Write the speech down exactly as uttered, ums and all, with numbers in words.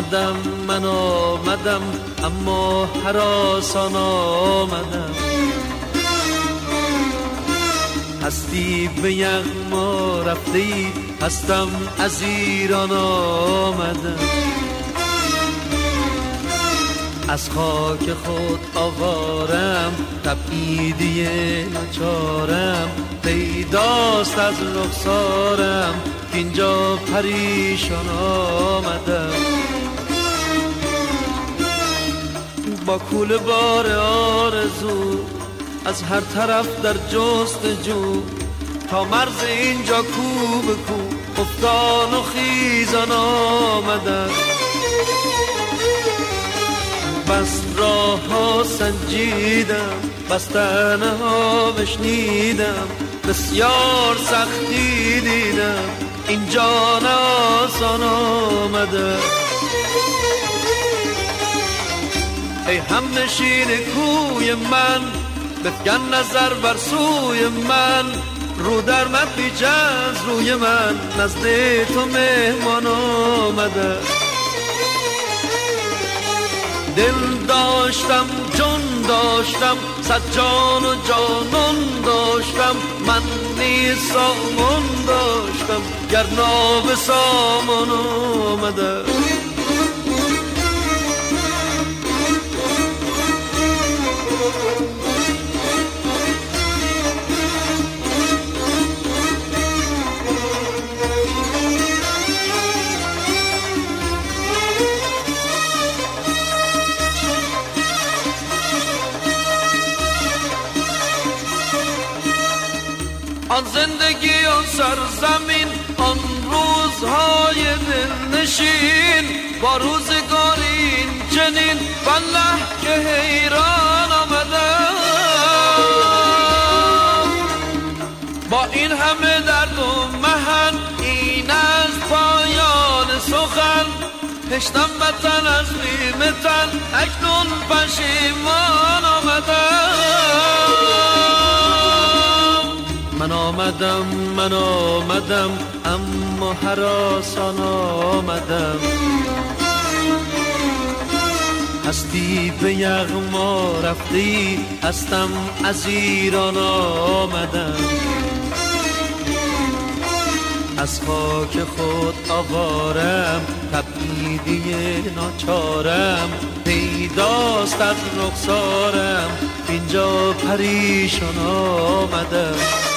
آمدم من آمدم اما هراسان آمدم. هستی به یغما رفتی هستم از ایران آمدم. از خاک خود آوارم تبعیدی ناچارم. پیداست از رخسارم که اینجا پریشان آمدم. با کوله بار آرزو از هر طرف در جستجو تا مرز اینجا کو به کو افتان و خیزان آمدم. بس راه ها سنجیدم بس تنه ها بشنیدم. بسیار سختی دیدم اینجا نه آسان آمده. ای هم نشین کوی من بفگن نظر بر سوی من. رو در مپیچ از روی من نزد تو مهمان آمده. دل داشتم جان داشتم صد جان و جانان داشتم. من نیز سامان داشتم گر ناب سامان آمده. آن زندگی آن سرزمین آن روزهای دلنشین با روزگاری این چنین والله که حیران آمدم. با این همه درد و محن این از پایان سخن. هشتم وطن از بیم تن اکنون پشیمان آمدم. من آمدم من آمدم اما هراسان آمدم. هستی به یغما رفتی هستم از ایران آمدم. از خاک خود آوارم تبعیدی ناچارم. پیداست از رخسارم اینجا پریشان آمدم.